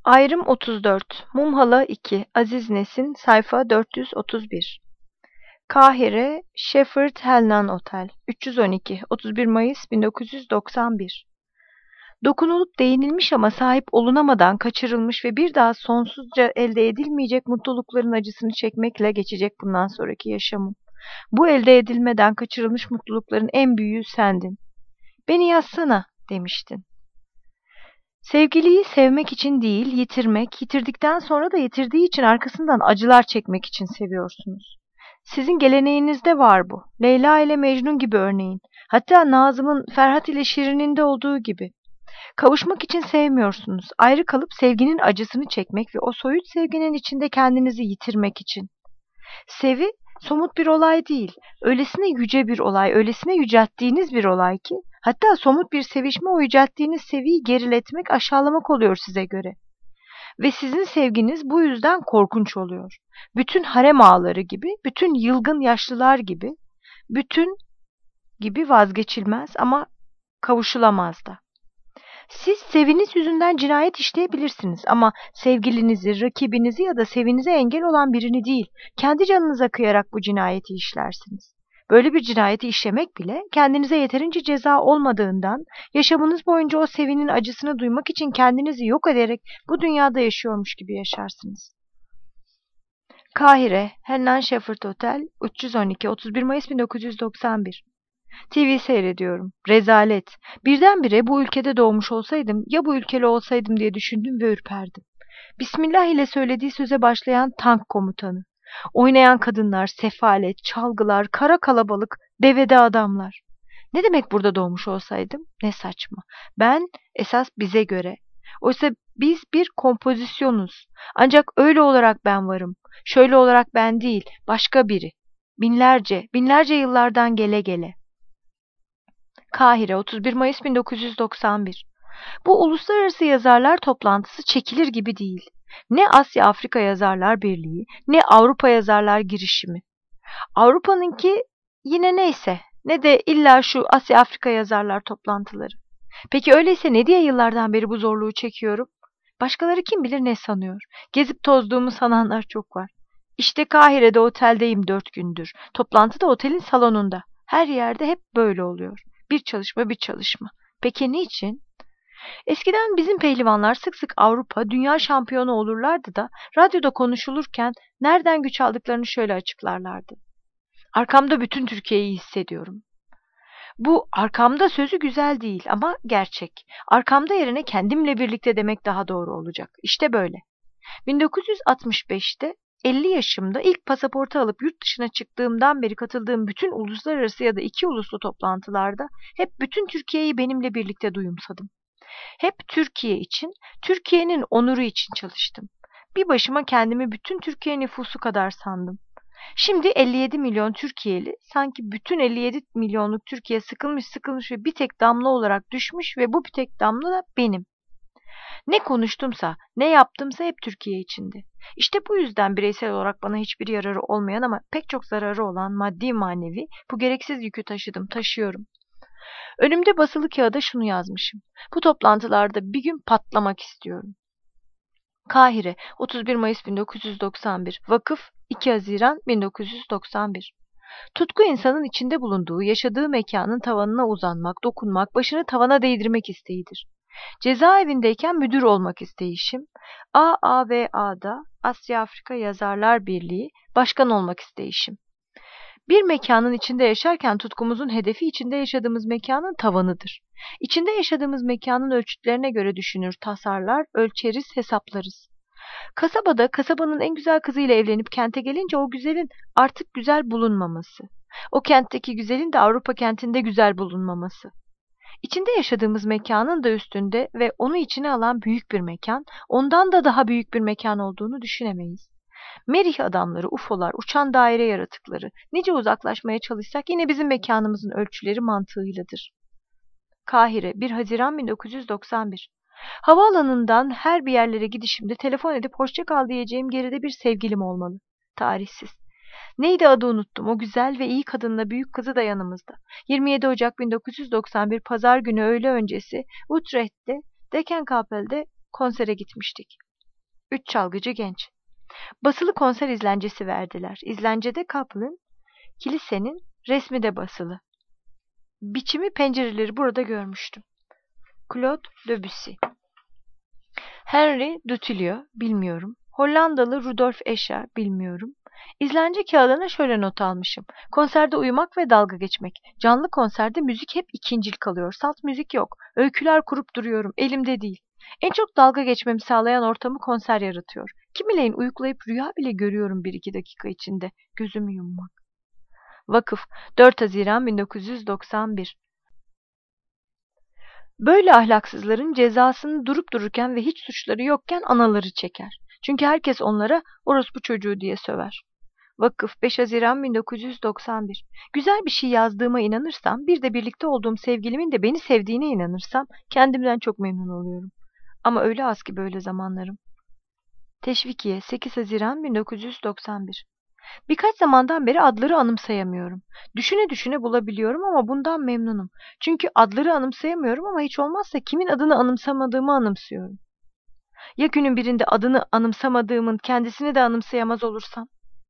Ayrım 34. Mumhala 2. Aziz Nesin. Sayfa 431. Kahire, Shepherd Helnan Otel. 312. 31 Mayıs 1991. Dokunulup değinilmiş ama sahip olunamadan kaçırılmış ve bir daha sonsuzca elde edilmeyecek mutlulukların acısını çekmekle geçecek bundan sonraki yaşamım. Bu elde edilmeden kaçırılmış mutlulukların en büyüğü sendin. Beni yazsana demiştin. Sevgiliyi sevmek için değil, yitirmek, yitirdikten sonra da yitirdiği için arkasından acılar çekmek için seviyorsunuz. Sizin geleneğinizde var bu. Leyla ile Mecnun gibi örneğin. Hatta Nazım'ın Ferhat ile Şirin'inde olduğu gibi. Kavuşmak için sevmiyorsunuz. Ayrı kalıp sevginin acısını çekmek ve o soyut sevginin içinde kendinizi yitirmek için. Sevi, somut bir olay değil. Öylesine yüce bir olay, öylesine yücelttiğiniz bir olay ki, hatta somut bir sevişme o yücelttiğiniz seviyeyi geriletmek, aşağılamak oluyor size göre. Ve sizin sevginiz bu yüzden korkunç oluyor. Bütün harem ağaları gibi, bütün yılgın yaşlılar gibi, bütün gibi vazgeçilmez ama kavuşulamaz da. Siz seviniz yüzünden cinayet işleyebilirsiniz ama sevgilinizi, rakibinizi ya da sevinize engel olan birini değil, kendi canınıza kıyarak bu cinayeti işlersiniz. Böyle bir cinayeti işlemek bile kendinize yeterince ceza olmadığından, yaşamınız boyunca o sevinin acısını duymak için kendinizi yok ederek bu dünyada yaşıyormuş gibi yaşarsınız. Kahire, Hennan Shepherd Hotel, 312, 31 Mayıs 1991. TV seyrediyorum. Rezalet. Birdenbire bu ülkede doğmuş olsaydım, ya bu ülkeli olsaydım diye düşündüm ve ürperdim. Bismillah ile söylediği söze başlayan tank komutanı. Oynayan kadınlar, sefalet, çalgılar, kara kalabalık, devede adamlar. Ne demek burada doğmuş olsaydım? Ne saçma. Ben, esas bize göre. Oysa biz bir kompozisyonuz. Ancak öyle olarak ben varım. Şöyle olarak ben değil, başka biri. Binlerce yıllardan gele gele. Kahire, 31 Mayıs 1991. Bu uluslararası yazarlar toplantısı çekilir gibi değil. Ne Asya-Afrika Yazarlar Birliği, ne Avrupa Yazarlar Girişimi. Avrupa'nınki yine neyse, ne de illa şu Asya-Afrika Yazarlar toplantıları. Peki öyleyse ne diye yıllardan beri bu zorluğu çekiyorum? Başkaları kim bilir ne sanıyor? Gezip tozduğumu sananlar çok var. İşte Kahire'de oteldeyim 4 gündür. Toplantı da otelin salonunda. Her yerde hep böyle oluyor. Bir çalışma bir çalışma. Peki niçin? Eskiden bizim pehlivanlar sık sık Avrupa, dünya şampiyonu olurlardı da radyoda konuşulurken nereden güç aldıklarını şöyle açıklarlardı. Arkamda bütün Türkiye'yi hissediyorum. Bu arkamda sözü güzel değil ama gerçek. Arkamda yerine kendimle birlikte demek daha doğru olacak. İşte böyle. 1965'te 50 yaşımda ilk pasaportu alıp yurt dışına çıktığımdan beri katıldığım bütün uluslararası ya da iki uluslu toplantılarda hep bütün Türkiye'yi benimle birlikte duyumsadım. Hep Türkiye için, Türkiye'nin onuru için çalıştım. Bir başıma kendimi bütün Türkiye nüfusu kadar sandım. Şimdi 57 milyon Türkiye'li, sanki bütün 57 milyonluk Türkiye sıkılmış ve bir tek damla olarak düşmüş ve bu bir tek damla da benim. Ne konuştumsa, ne yaptımsa hep Türkiye içindi. İşte bu yüzden bireysel olarak bana hiçbir yararı olmayan ama pek çok zararı olan maddi manevi bu gereksiz yükü taşıyorum. Önümde basılı kağıda şunu yazmışım. Bu toplantılarda bir gün patlamak istiyorum. Kahire, 31 Mayıs 1991. Vakıf, 2 Haziran 1991. Tutku insanın içinde bulunduğu, yaşadığı mekanın tavanına uzanmak, dokunmak, başını tavana değdirmek isteğidir. Cezaevindeyken müdür olmak isteyişim, AAVA'da Asya Afrika Yazarlar Birliği başkan olmak isteyişim. Bir mekanın içinde yaşarken tutkumuzun hedefi içinde yaşadığımız mekanın tavanıdır. İçinde yaşadığımız mekanın ölçütlerine göre düşünür, tasarlar, ölçeriz, hesaplarız. Kasabada kasabanın en güzel kızıyla evlenip kente gelince o güzelin artık güzel bulunmaması. O kentteki güzelin de Avrupa kentinde güzel bulunmaması. İçinde yaşadığımız mekanın da üstünde ve onu içine alan büyük bir mekan, ondan da daha büyük bir mekan olduğunu düşünemeyiz. Merih adamları, UFO'lar, uçan daire yaratıkları, nice uzaklaşmaya çalışsak yine bizim mekanımızın ölçüleri mantığıyladır. Kahire, 1 Haziran 1991. Havaalanından her bir yerlere gidişimde telefon edip hoşça kal diyeceğim geride bir sevgilim olmalı. Tarihsiz. Neydi adı unuttum. O güzel ve iyi kadınla büyük kızı da yanımızda. 27 Ocak 1991 Pazar günü öğle öncesi Utrecht'te Dekenkapel'de konsere gitmiştik. Üç çalgıcı genç. Basılı konser izlencesi verdiler. İzlencede Kaplan, kilisenin resmi de basılı. Biçimi pencereleri burada görmüştüm. Claude Debussy. Henry Dutilleux, bilmiyorum. Hollandalı Rudolf Escher, bilmiyorum. İzlence kağıdına şöyle not almışım. Konserde uyumak ve dalga geçmek. Canlı konserde müzik hep ikincil kalıyor. Salt müzik yok. Öyküler kurup duruyorum. Elimde değil. En çok dalga geçmemi sağlayan ortamı konser yaratıyor. Kimileyin uyuklayıp rüya bile görüyorum 1-2 dakika içinde. Gözümü yummak. Vakıf, 4 Haziran 1991. Böyle ahlaksızların cezasını durup dururken ve hiç suçları yokken anaları çeker. Çünkü herkes onlara orospu çocuğu diye söver. Vakıf, 5 Haziran 1991. Güzel bir şey yazdığıma inanırsam, bir de birlikte olduğum sevgilimin de beni sevdiğine inanırsam kendimden çok memnun oluyorum. Ama öyle az ki böyle zamanlarım. Teşvikiye, 8 Haziran 1991. Birkaç zamandan beri adları anımsayamıyorum. Düşüne düşüne bulabiliyorum ama bundan memnunum. Çünkü adları anımsayamıyorum ama hiç olmazsa kimin adını anımsamadığımı anımsıyorum. Ya günün birinde adını anımsamadığımın kendisini de anımsayamaz olursam?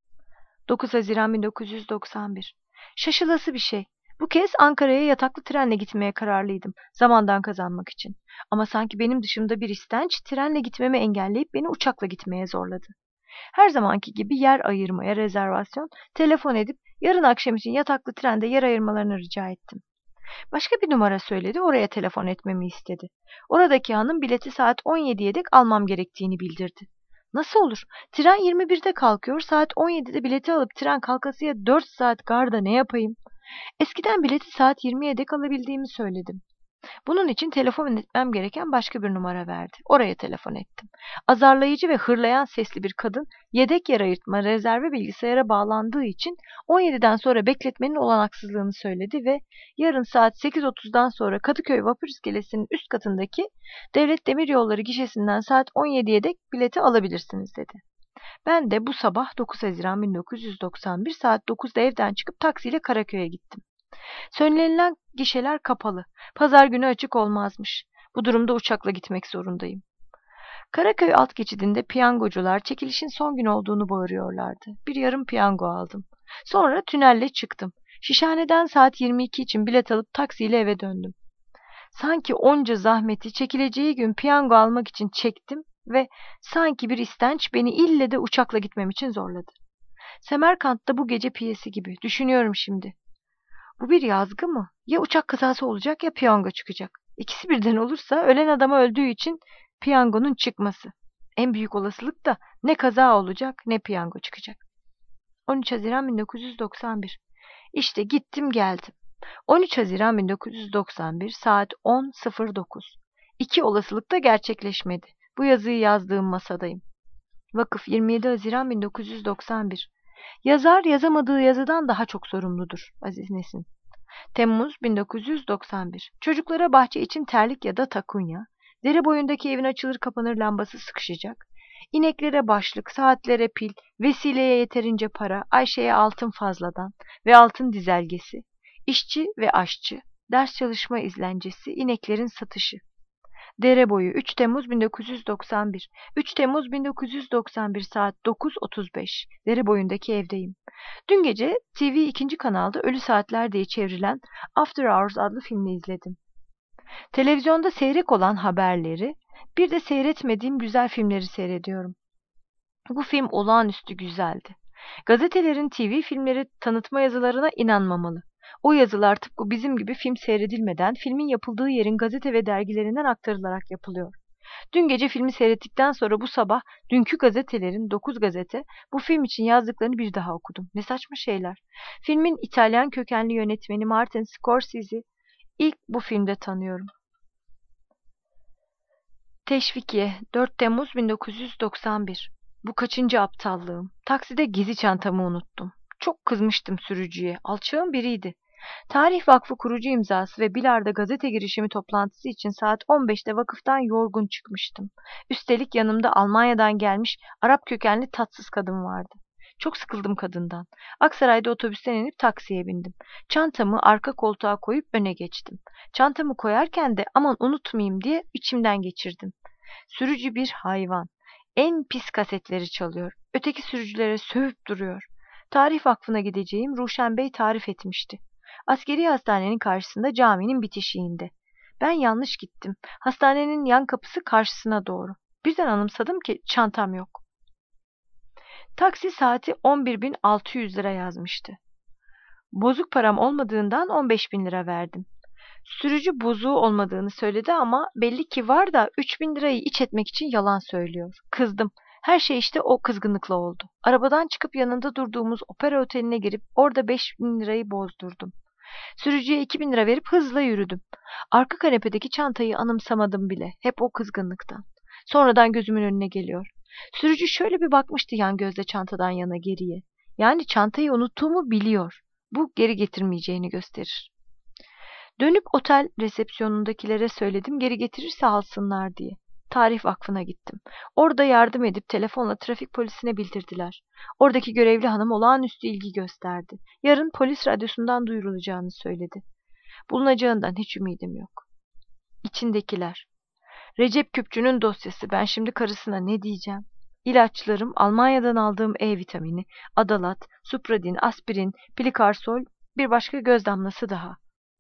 9 Haziran 1991. Şaşılası bir şey. Bu kez Ankara'ya yataklı trenle gitmeye kararlıydım. Zamandan kazanmak için. Ama sanki benim dışımda bir istenç trenle gitmemi engelleyip beni uçakla gitmeye zorladı. Her zamanki gibi yer ayırmaya rezervasyon, telefon edip yarın akşam için yataklı trende yer ayırmalarını rica ettim. Başka bir numara söyledi, oraya telefon etmemi istedi. Oradaki hanım bileti saat 17'ye dek almam gerektiğini bildirdi. Nasıl olur? Tren 21'de kalkıyor, saat 17'de bileti alıp tren kalkasıya 4 saat garda ne yapayım? Eskiden bileti saat 20'ye dek alabildiğimi söyledim. Bunun için telefon etmem gereken başka bir numara verdi. Oraya telefon ettim. Azarlayıcı ve hırlayan sesli bir kadın yedek yer ayırtma rezerve bilgisayara bağlandığı için 17'den sonra bekletmenin olanaksızlığını söyledi ve yarın saat 8.30'dan sonra Kadıköy Vapur İskelesi'nin üst katındaki Devlet Demiryolları gişesinden saat 17'ye dek bileti alabilirsiniz dedi. Ben de bu sabah 9 Haziran 1991 saat 9'da evden çıkıp taksiyle Karaköy'e gittim. Söylenilen gişeler kapalı. Pazar günü açık olmazmış. Bu durumda uçakla gitmek zorundayım. Karaköy alt geçidinde piyangocular çekilişin son gün olduğunu bağırıyorlardı. Bir yarım piyango aldım. Sonra tünelle çıktım. Şişhaneden saat 22 için bilet alıp taksiyle eve döndüm. Sanki onca zahmeti çekileceği gün piyango almak için çektim ve sanki bir istenç beni ille de uçakla gitmem için zorladı. Semerkant'ta bu gece piyesi gibi. Düşünüyorum şimdi. Bu bir yazgı mı? Ya uçak kazası olacak ya piyango çıkacak. İkisi birden olursa ölen adama öldüğü için piyangonun çıkması. En büyük olasılık da ne kaza olacak ne piyango çıkacak. 13 Haziran 1991. İşte gittim geldim. 13 Haziran 1991 saat 10.09. İki olasılık da gerçekleşmedi. Bu yazıyı yazdığım masadayım. Vakıf, 27 Haziran 1991. Yazar yazamadığı yazıdan daha çok sorumludur. Aziz Nesin. Temmuz 1991. Çocuklara bahçe için terlik ya da takunya, dere boyundaki evin açılır kapanır lambası sıkışacak, ineklere başlık, saatlere pil, vesileye yeterince para, Ayşe'ye altın fazladan ve altın dizelgesi, işçi ve aşçı, ders çalışma izlencesi, ineklerin satışı. Dere boyu, 3 Temmuz 1991. 3 Temmuz 1991 saat 9.35. Dere boyundaki evdeyim. Dün gece TV 2. kanalda Ölü Saatler diye çevrilen After Hours adlı filmi izledim. Televizyonda seyrek olan haberleri, bir de seyretmediğim güzel filmleri seyrediyorum. Bu film olağanüstü güzeldi. Gazetelerin TV filmleri tanıtma yazılarına inanmamalı. O yazılar tıpkı bizim gibi film seyredilmeden filmin yapıldığı yerin gazete ve dergilerinden aktarılarak yapılıyor. Dün gece filmi seyrettikten sonra bu sabah dünkü gazetelerin 9 gazete bu film için yazdıklarını bir daha okudum. Ne saçma şeyler. Filmin İtalyan kökenli yönetmeni Martin Scorsese'yi ilk bu filmde tanıyorum. Teşvikiye, 4 Temmuz 1991. Bu kaçıncı aptallığım? Takside gezi çantamı unuttum. Çok kızmıştım sürücüye. Alçağın biriydi. Tarih Vakfı kurucu imzası ve Bilar'da gazete girişimi toplantısı için saat 15'te vakıftan yorgun çıkmıştım. Üstelik yanımda Almanya'dan gelmiş Arap kökenli tatsız kadın vardı. Çok sıkıldım kadından. Aksaray'da otobüsten inip taksiye bindim. Çantamı arka koltuğa koyup öne geçtim. Çantamı koyarken de aman unutmayayım diye içimden geçirdim. Sürücü bir hayvan. En pis kasetleri çalıyor. Öteki sürücülere sövüp duruyor. Tarih Vakfı'na gideceğim Ruşen Bey tarif etmişti. Askeri hastanenin karşısında caminin bitişiğinde. Ben yanlış gittim. Hastanenin yan kapısı karşısına doğru. Birden anımsadım ki çantam yok. Taksi saati 11.600 lira yazmıştı. Bozuk param olmadığından 15.000 lira verdim. Sürücü bozuğu olmadığını söyledi ama belli ki var da 3.000 lirayı iç etmek için yalan söylüyor. Kızdım. Her şey işte o kızgınlıkla oldu. Arabadan çıkıp yanında durduğumuz opera oteline girip orada 5.000 lirayı bozdurdum. Sürücüye 2.000 lira verip hızla yürüdüm. Arka kanepedeki çantayı anımsamadım bile. Hep o kızgınlıktan. Sonradan gözümün önüne geliyor. Sürücü şöyle bir bakmıştı yan gözle çantadan yana geriye. Yani çantayı unuttuğumu biliyor. Bu geri getirmeyeceğini gösterir. Dönüp otel resepsiyonundakilere söyledim geri getirirse alsınlar diye. Tarih Vakfı'na gittim. Orada yardım edip telefonla trafik polisine bildirdiler. Oradaki görevli hanım olağanüstü ilgi gösterdi. Yarın polis radyosundan duyurulacağını söyledi. Bulunacağından hiç ümidim yok. İçindekiler. Recep Küpçü'nün dosyası. Ben şimdi karısına ne diyeceğim? İlaçlarım, Almanya'dan aldığım E vitamini, Adalat, Supradin, aspirin, Plikarsol, bir başka göz damlası daha.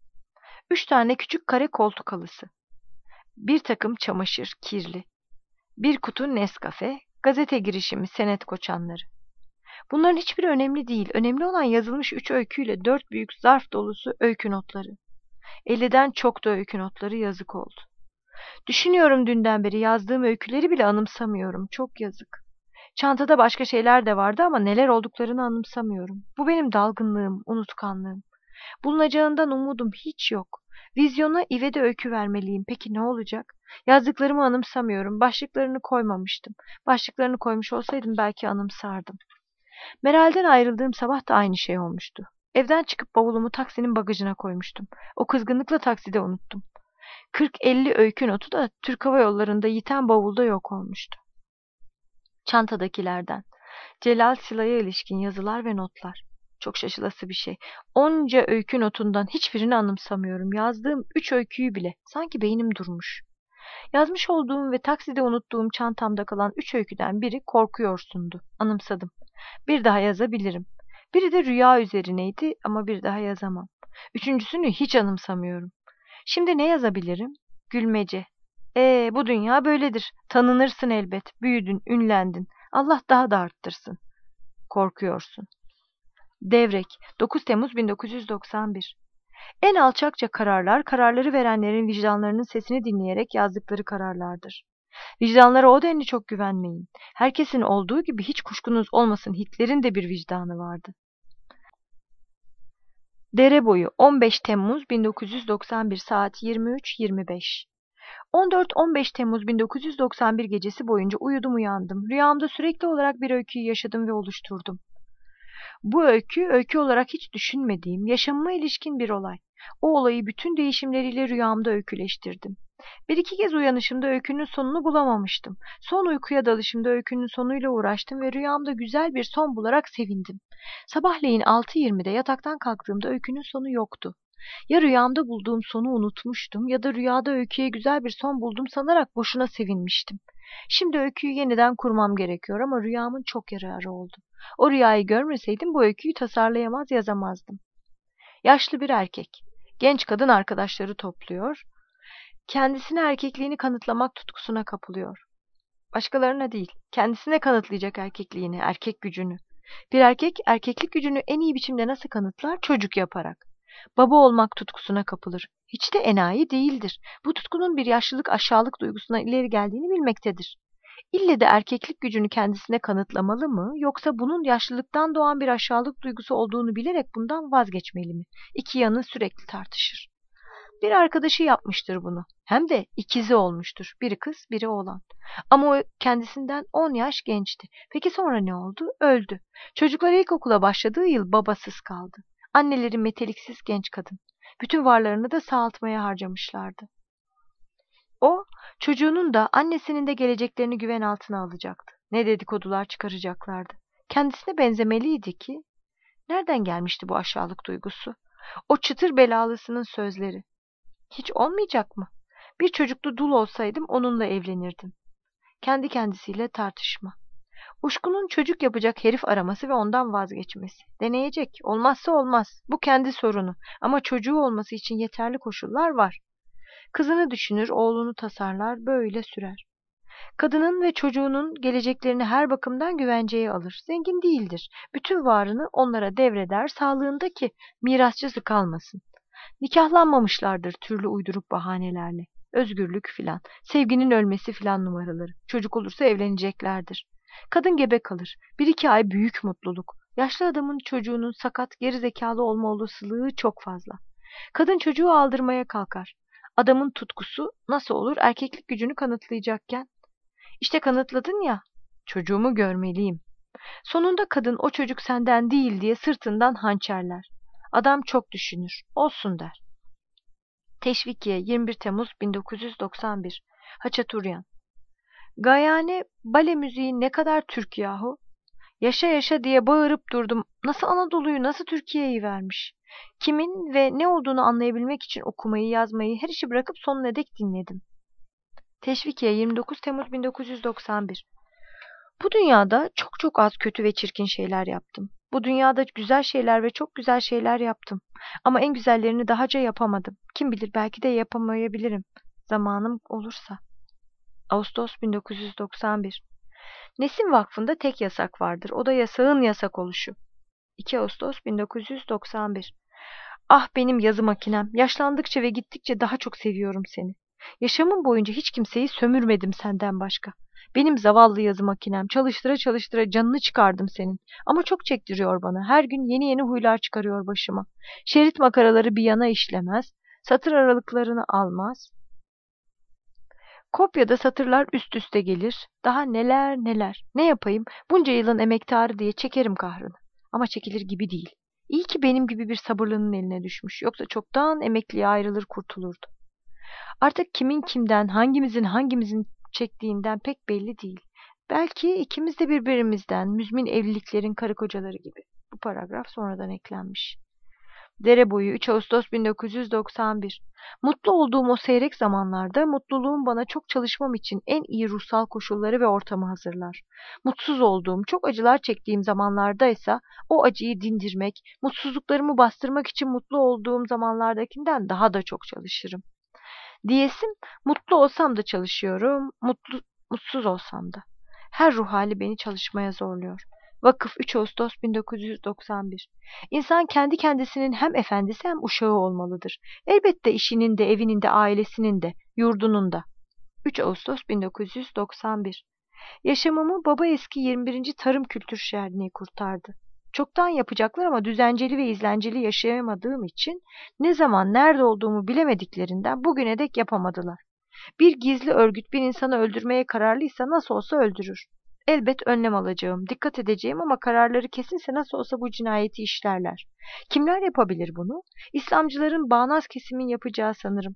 3 tane küçük kare koltuk halısı. Bir takım çamaşır, kirli. Bir kutu Nescafe, gazete girişimi, senet koçanları. Bunların hiçbiri önemli değil. Önemli olan yazılmış 3 öyküyle 4 büyük zarf dolusu öykü notları. 50'den çok da öykü notları yazık oldu. Düşünüyorum dünden beri yazdığım öyküleri bile anımsamıyorum. Çok yazık. Çantada başka şeyler de vardı ama neler olduklarını anımsamıyorum. Bu benim dalgınlığım, unutkanlığım. Bulunacağından umudum hiç yok. Vizyona İve'de öykü vermeliyim. Peki ne olacak? Yazdıklarımı anımsamıyorum. Başlıklarını koymamıştım. Başlıklarını koymuş olsaydım belki anımsardım. Meral'den ayrıldığım sabah da aynı şey olmuştu. Evden çıkıp bavulumu taksinin bagajına koymuştum. O kızgınlıkla takside unuttum. 40-50 öykü notu da Türk Hava Yolları'nda yiten bavulda yok olmuştu. Çantadakilerden. Celal Sıla'ya ilişkin yazılar ve notlar. Çok şaşılası bir şey. Onca öykü notundan hiçbirini anımsamıyorum. Yazdığım 3 öyküyü bile. Sanki beynim durmuş. Yazmış olduğum ve takside unuttuğum çantamda kalan 3 öyküden biri Korkuyorsun'du. Anımsadım. Bir daha yazabilirim. Biri de rüya üzerineydi ama bir daha yazamam. Üçüncüsünü hiç anımsamıyorum. Şimdi ne yazabilirim? Gülmece. Bu dünya böyledir. Tanınırsın elbet. Büyüdün, ünlendin. Allah daha da arttırsın. Korkuyorsun. Devrek, 9 Temmuz 1991. En alçakça kararlar, kararları verenlerin vicdanlarının sesini dinleyerek yazdıkları kararlardır. Vicdanlara o denli çok güvenmeyin. Herkesin olduğu gibi hiç kuşkunuz olmasın Hitler'in de bir vicdanı vardı. Dere boyu 15 Temmuz 1991 saat 23:25. 14-15 Temmuz 1991 gecesi boyunca uyudum uyandım. Rüyamda sürekli olarak bir öyküyü yaşadım ve oluşturdum. Bu öykü olarak hiç düşünmediğim, yaşamıma ilişkin bir olay. O olayı bütün değişimleriyle rüyamda öyküleştirdim. Bir iki kez uyanışımda öykünün sonunu bulamamıştım. Son uykuya dalışımda öykünün sonuyla uğraştım ve rüyamda güzel bir son bularak sevindim. Sabahleyin 6:20'de yataktan kalktığımda öykünün sonu yoktu. Ya rüyamda bulduğum sonu unutmuştum ya da rüyada öyküye güzel bir son buldum sanarak boşuna sevinmiştim. Şimdi öyküyü yeniden kurmam gerekiyor ama rüyamın çok yararı oldu. O rüyayı görmeseydim bu öyküyü tasarlayamaz yazamazdım. Yaşlı bir erkek, genç kadın arkadaşları topluyor, kendisine erkekliğini kanıtlamak tutkusuna kapılıyor. Başkalarına değil, kendisine kanıtlayacak erkekliğini, erkek gücünü. Bir erkek, erkeklik gücünü en iyi biçimde nasıl kanıtlar? Çocuk yaparak. Baba olmak tutkusuna kapılır. Hiç de enayi değildir. Bu tutkunun bir yaşlılık aşağılık duygusuna ileri geldiğini bilmektedir. İlle de erkeklik gücünü kendisine kanıtlamalı mı, yoksa bunun yaşlılıktan doğan bir aşağılık duygusu olduğunu bilerek bundan vazgeçmeli mi? İki yanı sürekli tartışır. Bir arkadaşı yapmıştır bunu. Hem de ikizi olmuştur. Biri kız, biri oğlan. Ama o kendisinden 10 yaş gençti. Peki sonra ne oldu? Öldü. Çocuklar ilkokula başladığı yıl babasız kaldı. Anneleri meteliksiz genç kadın. Bütün varlarını da sağaltmaya harcamışlardı. O, çocuğunun da annesinin de geleceklerini güven altına alacaktı. Ne dedikodular çıkaracaklardı. Kendisine benzemeliydi ki, nereden gelmişti bu aşağılık duygusu? O çıtır belalısının sözleri. Hiç olmayacak mı? Bir çocuklu dul olsaydım onunla evlenirdim. Kendi kendisiyle tartışma. Uşku'nun çocuk yapacak herif araması ve ondan vazgeçmesi. Deneyecek. Olmazsa olmaz. Bu kendi sorunu. Ama çocuğu olması için yeterli koşullar var. Kızını düşünür, oğlunu tasarlar, böyle sürer. Kadının ve çocuğunun geleceklerini her bakımdan güvenceye alır. Zengin değildir. Bütün varını onlara devreder, sağlığında ki mirasçısı kalmasın. Nikahlanmamışlardır türlü uyduruk bahanelerle. Özgürlük filan, sevginin ölmesi filan numaraları. Çocuk olursa evleneceklerdir. Kadın gebe kalır. Bir iki ay büyük mutluluk. Yaşlı adamın çocuğunun sakat, geri zekalı olma olasılığı çok fazla. Kadın çocuğu aldırmaya kalkar. Adamın tutkusu nasıl olur erkeklik gücünü kanıtlayacakken? İşte kanıtladın ya, çocuğumu görmeliyim. Sonunda kadın o çocuk senden değil diye sırtından hançerler. Adam çok düşünür, olsun der. Teşvikiye 21 Temmuz 1991. Haçaturyan. Gayane bale müziği ne kadar Türk yahu? Yaşa yaşa diye bağırıp durdum. Nasıl Anadolu'yu, nasıl Türkiye'yi vermiş? Kimin ve ne olduğunu anlayabilmek için okumayı, yazmayı, her işi bırakıp sonuna dek dinledim. Teşvikiye 29 Temmuz 1991. Bu dünyada çok çok az kötü ve çirkin şeyler yaptım. Bu dünyada güzel şeyler ve çok güzel şeyler yaptım. Ama en güzellerini dahaca yapamadım. Kim bilir belki de yapamayabilirim. Zamanım olursa. Ağustos 1991. Nesin Vakfı'nda tek yasak vardır. O da yasağın yasak oluşu. 2 Ağustos 1991. Ah benim yazı makinem. Yaşlandıkça ve gittikçe daha çok seviyorum seni. Yaşamım boyunca hiç kimseyi sömürmedim senden başka. Benim zavallı yazı makinem. Çalıştıra çalıştıra canını çıkardım senin. Ama çok çektiriyor bana. Her gün yeni yeni huylar çıkarıyor başıma. Şerit makaraları bir yana işlemez. Satır aralıklarını almaz. Kopyada satırlar üst üste gelir. Daha neler neler. Ne yapayım? Bunca yılın emektarı diye çekerim kahrını. Ama çekilir gibi değil. İyi ki benim gibi bir sabırlının eline düşmüş. Yoksa çoktan emekliye ayrılır kurtulurdu. Artık kimin kimden, hangimizin çektiğinden pek belli değil. Belki ikimiz de birbirimizden, müzmin evliliklerin karı kocaları gibi. Bu paragraf sonradan eklenmiş. Dereboyu 3 Ağustos 1991. Mutlu olduğum o seyrek zamanlarda mutluluğum bana çok çalışmam için en iyi ruhsal koşulları ve ortamı hazırlar. Mutsuz olduğum, çok acılar çektiğim zamanlarda ise o acıyı dindirmek, mutsuzluklarımı bastırmak için mutlu olduğum zamanlardakinden daha da çok çalışırım. Diyesim, mutlu olsam da çalışıyorum, mutsuz olsam da. Her ruh hali beni çalışmaya zorluyor. Vakıf 3 Ağustos 1991. İnsan kendi kendisinin hem efendisi hem uşağı olmalıdır. Elbette işinin de, evinin de, ailesinin de, yurdunun da. 3 Ağustos 1991. Yaşamımı Baba Eski 21. Tarım Kültür Şenliği kurtardı. Çoktan yapacaklar ama düzenceli ve izlenceli yaşayamadığım için ne zaman nerede olduğumu bilemediklerinden bugüne dek yapamadılar. Bir gizli örgüt bir insanı öldürmeye kararlıysa nasıl olsa öldürür. Elbet önlem alacağım, dikkat edeceğim ama kararları kesinse nasıl olsa bu cinayeti işlerler. Kimler yapabilir bunu? İslamcıların bağnaz kesimin yapacağı sanırım.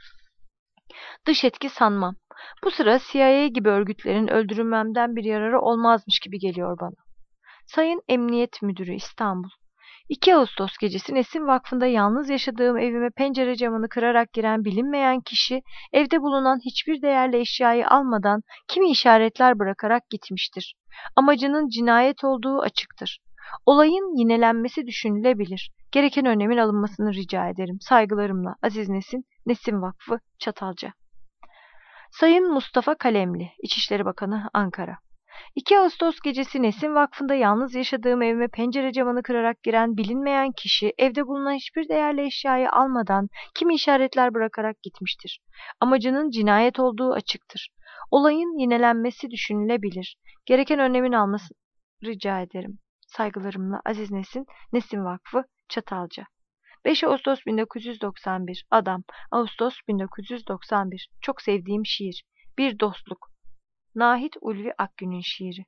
Dış etki sanmam. Bu sıra CIA gibi örgütlerin öldürülmemden bir yararı olmazmış gibi geliyor bana. Sayın Emniyet Müdürü İstanbul. 2 Ağustos gecesi Nesin Vakfı'nda yalnız yaşadığım evime pencere camını kırarak giren bilinmeyen kişi evde bulunan hiçbir değerli eşyayı almadan kimi işaretler bırakarak gitmiştir. Amacının cinayet olduğu açıktır. Olayın yinelenmesi düşünülebilir. Gereken önlemin alınmasını rica ederim. Saygılarımla Aziz Nesin, Nesin Vakfı, Çatalca. Sayın Mustafa Kalemli, İçişleri Bakanı, Ankara. 2 Ağustos gecesi Nesin Vakfı'nda yalnız yaşadığım evime pencere camını kırarak giren bilinmeyen kişi evde bulunan hiçbir değerli eşyayı almadan kimi işaretler bırakarak gitmiştir. Amacının cinayet olduğu açıktır. Olayın yinelenmesi düşünülebilir. Gereken önlemin almasını rica ederim. Saygılarımla Aziz Nesin, Nesin Vakfı, Çatalca. 5 Ağustos 1991. Adam. Ağustos 1991. Çok sevdiğim şiir. Bir dostluk. Nahit Ulvi Akgün'ün şiiri.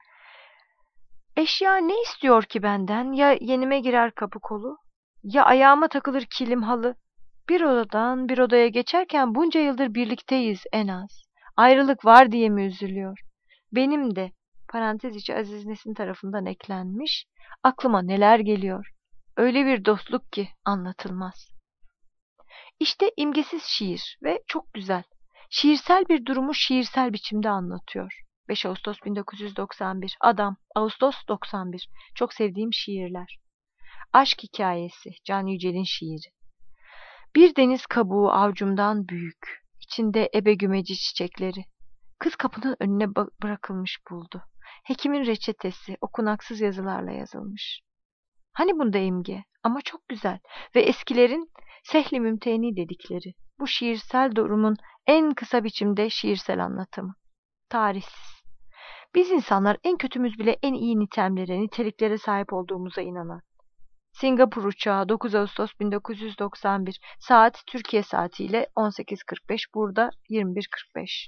Eşya ne istiyor ki benden? Ya yenime girer kapı kolu? Ya ayağıma takılır kilim halı? Bir odadan bir odaya geçerken bunca yıldır birlikteyiz en az. Ayrılık var diye mi üzülüyor? Benim de, parantez içi Aziz Nesin tarafından eklenmiş, aklıma neler geliyor? Öyle bir dostluk ki anlatılmaz. İşte imgesiz şiir ve çok güzel. Şiirsel bir durumu şiirsel biçimde anlatıyor. 5 Ağustos 1991. Adam. Ağustos 91. Çok sevdiğim şiirler. Aşk hikayesi. Can Yücel'in şiiri. Bir deniz kabuğu avcumdan büyük. İçinde ebegümeci çiçekleri. Kız kapının önüne bırakılmış buldu. Hekimin reçetesi okunaksız yazılarla yazılmış. Hani bunda imge ama çok güzel ve eskilerin sehli mümteni dedikleri. Bu şiirsel durumun en kısa biçimde şiirsel anlatımı. Tarihsiz. Biz insanlar en kötümüz bile en iyi nitemlere, niteliklere sahip olduğumuza inanan. Singapur uçağı 9 Ağustos 1991 saat Türkiye saatiyle 18.45 burada 21.45.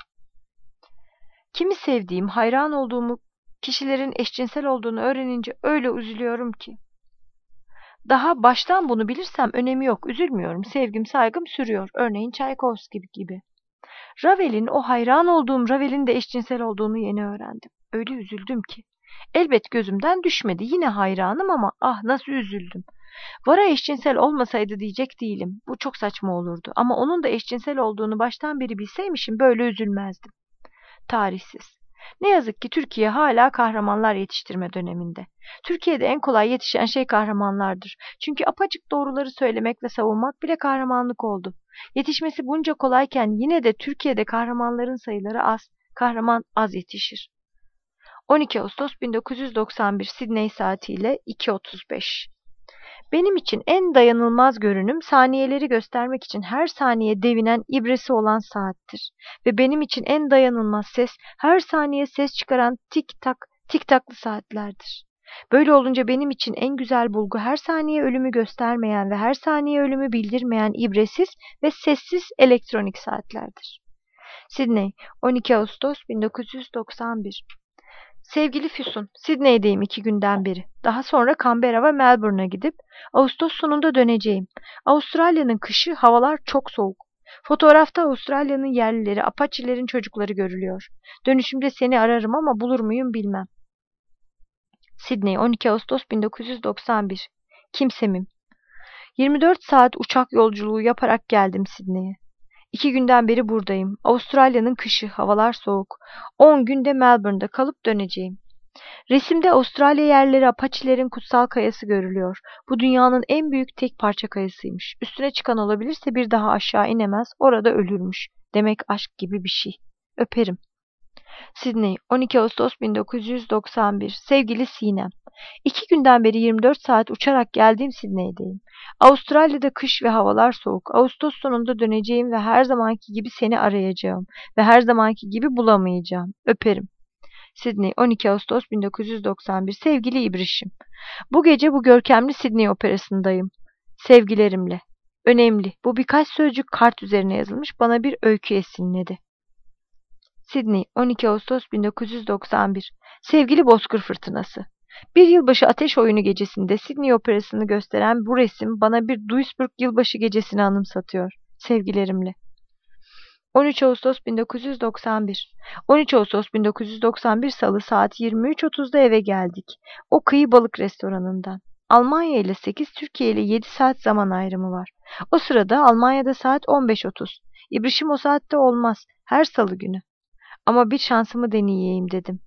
Kimi sevdiğim, hayran olduğumu kişilerin eşcinsel olduğunu öğrenince öyle üzülüyorum ki. Daha baştan bunu bilirsem önemi yok, üzülmüyorum, sevgim saygım sürüyor. Örneğin Çaykovski gibi. Ravel'in, o hayran olduğum Ravel'in de eşcinsel olduğunu yeni öğrendim. Öyle üzüldüm ki. Elbet gözümden düşmedi, yine hayranım ama ah nasıl üzüldüm. Vara eşcinsel olmasaydı diyecek değilim, bu çok saçma olurdu. Ama onun da eşcinsel olduğunu baştan beri bilseymişim böyle üzülmezdim. Tarihsiz. Ne yazık ki Türkiye hala kahramanlar yetiştirme döneminde. Türkiye'de en kolay yetişen şey kahramanlardır. Çünkü apaçık doğruları söylemek ve savunmak bile kahramanlık oldu. Yetişmesi bunca kolayken yine de Türkiye'de kahramanların sayıları az, kahraman az yetişir. 12 Ağustos 1991 Sidney saatiyle 2.35. Benim için en dayanılmaz görünüm saniyeleri göstermek için her saniye devinen ibresi olan saattir. Ve benim için en dayanılmaz ses her saniye ses çıkaran tik tak tik taklı saatlerdir. Böyle olunca benim için en güzel bulgu her saniye ölümü göstermeyen ve her saniye ölümü bildirmeyen ibresiz ve sessiz elektronik saatlerdir. Sydney, 12 Ağustos 1991. Sevgili Füsun, Sydney'deyim 2 günden beri. Daha sonra Canberra ve Melbourne'a gidip Ağustos sonunda döneceğim. Avustralya'nın kışı, havalar çok soğuk. Fotoğrafta Avustralya'nın yerlileri, Apache'lerin çocukları görülüyor. Dönüşümde seni ararım ama bulur muyum bilmem. Sydney, 12 Ağustos 1991. Kimsemim. 24 saat uçak yolculuğu yaparak geldim Sydney'e. 2 günden beri buradayım. Avustralya'nın kışı, havalar soğuk. 10 günde Melbourne'da kalıp döneceğim. Resimde Avustralya yerleri Apache'lerin kutsal kayası görülüyor. Bu dünyanın en büyük tek parça kayasıymış. Üstüne çıkan olabilirse bir daha aşağı inemez, orada ölürmüş. Demek aşk gibi bir şey. Öperim. Sydney, 12 Ağustos 1991. Sevgili Sinem, 2 günden beri 24 saat uçarak geldiğim Sydney'deyim. Avustralya'da kış ve havalar soğuk. Ağustos sonunda döneceğim ve her zamanki gibi seni arayacağım. Ve her zamanki gibi bulamayacağım. Öperim. Sydney, 12 Ağustos 1991. Sevgili İbrişim, bu gece bu görkemli Sydney operasındayım. Sevgilerimle. Önemli. Bu birkaç sözcük kart üzerine yazılmış, bana bir öykü esinledi. Sydney, 12 Ağustos 1991. Sevgili Bozkır Fırtınası. Bir yılbaşı ateş oyunu gecesinde Sydney operasını gösteren bu resim bana bir Duisburg yılbaşı gecesini anımsatıyor. Sevgilerimle. 13 Ağustos 1991. 13 Ağustos 1991 Salı saat 23.30'da eve geldik. O kıyı balık restoranından. Almanya ile 8, Türkiye ile 7 saat zaman ayrımı var. O sırada Almanya'da saat 15.30. İbrişim o saatte olmaz. Her salı günü. Ama bir şansımı deneyeyim dedim.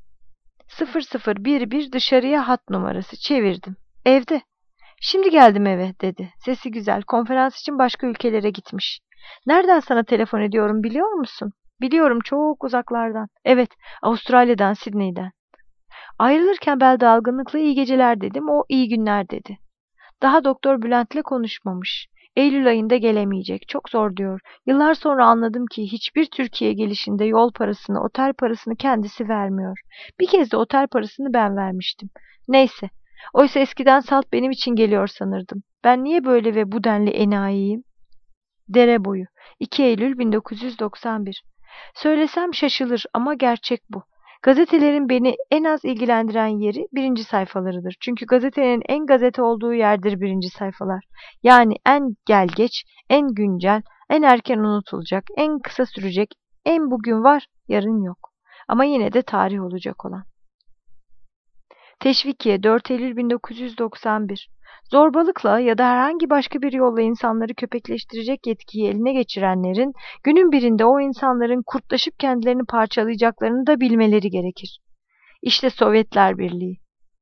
0011 dışarıya hat numarası çevirdim. Evde. Şimdi geldim eve dedi. Sesi güzel. Konferans için başka ülkelere gitmiş. Nereden sana telefon ediyorum biliyor musun? Biliyorum, çok uzaklardan. Evet, Avustralya'dan, Sydney'den. Ayrılırken bel dalgınlıkla iyi geceler dedim. O iyi günler dedi. Daha Doktor Bülent'le konuşmamış. Eylül ayında gelemeyecek. Çok zor diyor. Yıllar sonra anladım ki hiçbir Türkiye gelişinde yol parasını, otel parasını kendisi vermiyor. Bir kez de otel parasını ben vermiştim. Neyse. Oysa eskiden salt benim için geliyor sanırdım. Ben niye böyle ve bu denli enayiyim? Dere boyu. 2 Eylül 1991. Söylesem şaşılır ama gerçek bu. Gazetelerin beni en az ilgilendiren yeri birinci sayfalarıdır. Çünkü gazetenin en gazete olduğu yerdir birinci sayfalar. Yani en gelgeç, en güncel, en erken unutulacak, en kısa sürecek, en bugün var, yarın yok. Ama yine de tarih olacak olan. Teşvikiye, 4 Eylül 1991. Zorbalıkla ya da herhangi başka bir yolla insanları köpekleştirecek yetkiyi eline geçirenlerin günün birinde o insanların kurtlaşıp kendilerini parçalayacaklarını da bilmeleri gerekir. İşte Sovyetler Birliği.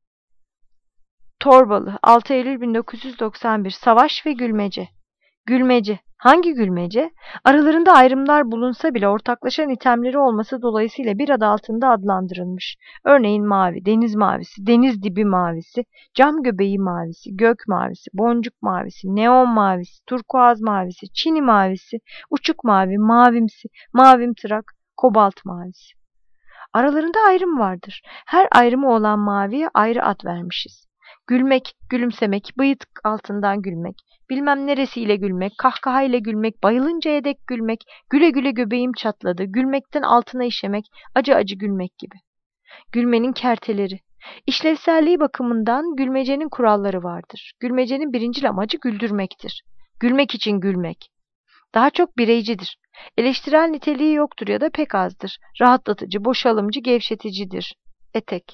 Torbalı, 6 Eylül 1991. Savaş ve Gülmece. Gülmece. Hangi gülmece? Aralarında ayrımlar bulunsa bile ortaklaşan itemleri olması dolayısıyla bir adı altında adlandırılmış. Örneğin mavi, deniz mavisi, deniz dibi mavisi, cam göbeği mavisi, gök mavisi, boncuk mavisi, neon mavisi, turkuaz mavisi, çini mavisi, uçuk mavi, mavimsi, mavimtırak, kobalt mavisi. Aralarında ayrım vardır. Her ayrımı olan maviye ayrı ad vermişiz. Gülmek, gülümsemek, bıyık altından gülmek, bilmem neresiyle gülmek, kahkahayla gülmek, bayılıncaya dek gülmek, güle güle göbeğim çatladı, gülmekten altına işemek, acı acı gülmek gibi. Gülmenin kerteleri. İşlevselliği bakımından gülmecenin kuralları vardır. Gülmecenin birincil amacı güldürmektir. Gülmek için gülmek. Daha çok bireycidir. Eleştirel niteliği yoktur ya da pek azdır. Rahatlatıcı, boşalımcı, gevşeticidir. Etek.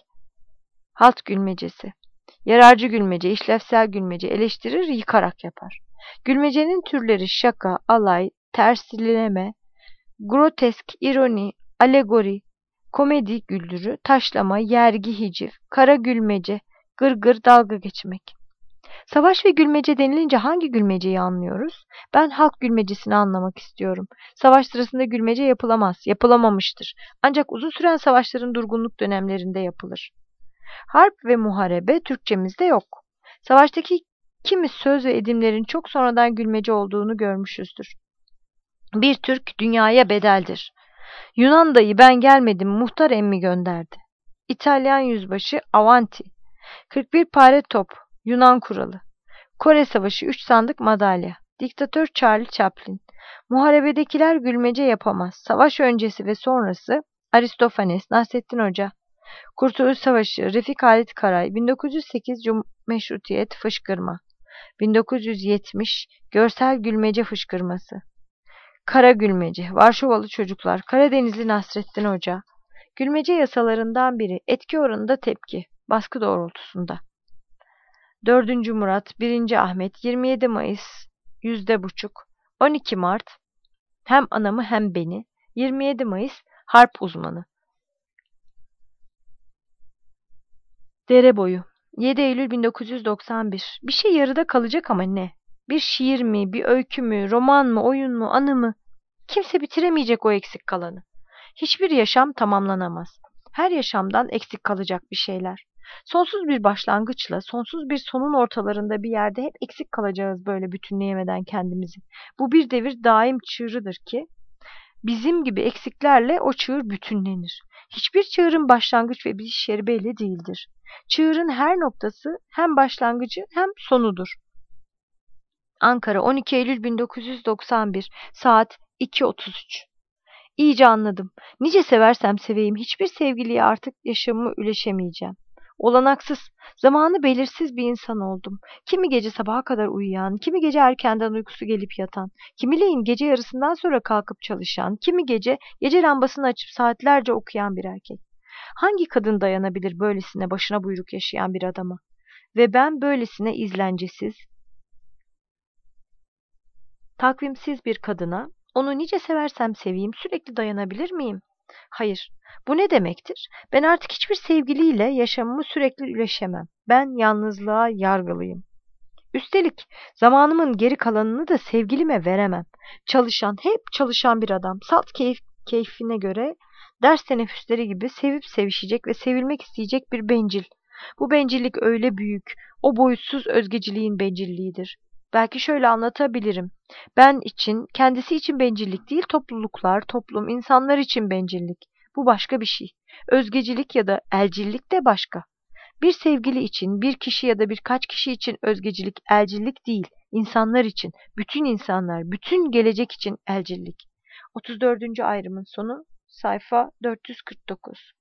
Halt gülmecesi. Yararcı gülmece, işlevsel gülmece, eleştirir, yıkarak yapar. Gülmecenin türleri şaka, alay, tersleme, grotesk, ironi, alegori, komedi güldürü, taşlama, yergi, hiciv, kara gülmece, gırgır, dalga geçmek. Savaş ve gülmece denilince hangi gülmeceyi anlıyoruz? Ben halk gülmecesini anlamak istiyorum. Savaş sırasında gülmece yapılamaz, yapılamamıştır. Ancak uzun süren savaşların durgunluk dönemlerinde yapılır. Harp ve muharebe Türkçemizde yok. Savaştaki kimi söz ve edimlerin çok sonradan gülmece olduğunu görmüşüzdür. Bir Türk dünyaya bedeldir. Yunan dayı ben gelmedim muhtar emmi gönderdi. İtalyan yüzbaşı Avanti. 41 pare top. Yunan kuralı. Kore Savaşı 3 sandık madalya. Diktatör Charlie Chaplin. Muharebedekiler gülmece yapamaz. Savaş öncesi ve sonrası Aristofanes, Nasrettin Hoca. Kurtuluş Savaşı, Refik Halit Karay, 1908 Meşrutiyet fışkırma, 1970 Görsel Gülmece fışkırması, Kara Gülmece, Varşovalı Çocuklar, Karadenizli Nasrettin Hoca. Gülmece yasalarından biri, etki oranında tepki, baskı doğrultusunda. 4. Murat, 1. Ahmet, 27 Mayıs, %buçuk, 12 Mart, hem anamı hem beni, 27 Mayıs, harp uzmanı. Dere boyu. 7 Eylül 1991. Bir şey yarıda kalacak ama ne? Bir şiir mi, bir öykü mü, roman mı, oyun mu, anı mı? Kimse bitiremeyecek o eksik kalanı. Hiçbir yaşam tamamlanamaz. Her yaşamdan eksik kalacak bir şeyler. Sonsuz bir başlangıçla, sonsuz bir sonun ortalarında bir yerde hep eksik kalacağız böyle bütünleyemeden kendimizi. Bu bir devir daim çığırıdır ki, bizim gibi eksiklerle o çığır bütünlenir. Hiçbir çığırın başlangıç ve bitiş yeri belli değildir. Çığırın her noktası hem başlangıcı hem sonudur. Ankara, 12 Eylül 1991, saat 2:33. İyice anladım. Nice seversem seveyim hiçbir sevgiliye artık yaşamımı üleşemeyeceğim. Olanaksız, zamanı belirsiz bir insan oldum. Kimi gece sabaha kadar uyuyan, kimi gece erkenden uykusu gelip yatan, kimileyin gece yarısından sonra kalkıp çalışan, kimi gece lambasını açıp saatlerce okuyan bir erkek. Hangi kadın dayanabilir böylesine başına buyruk yaşayan bir adama? Ve ben böylesine izlencesiz, takvimsiz bir kadına, onu nice seversem seveyim, sürekli dayanabilir miyim? Hayır. Bu ne demektir? Ben artık hiçbir sevgiliyle yaşamımı sürekli üleşemem. Ben yalnızlığa yargılıyım. Üstelik zamanımın geri kalanını da sevgilime veremem. Çalışan, hep çalışan bir adam. Salt keyfine göre ders teneffüsleri gibi sevip sevişecek ve sevilmek isteyecek bir bencil. Bu bencillik öyle büyük, o boyutsuz özgeciliğin bencilliğidir. Belki şöyle anlatabilirim. Ben için, kendisi için bencillik değil, topluluklar, toplum, insanlar için bencillik. Bu başka bir şey. Özgecilik ya da elcillik de başka. Bir sevgili için, bir kişi ya da birkaç kişi için özgecilik, elcillik değil. İnsanlar için, bütün insanlar, bütün gelecek için elcillik. 34. ayrımın sonu, sayfa 449.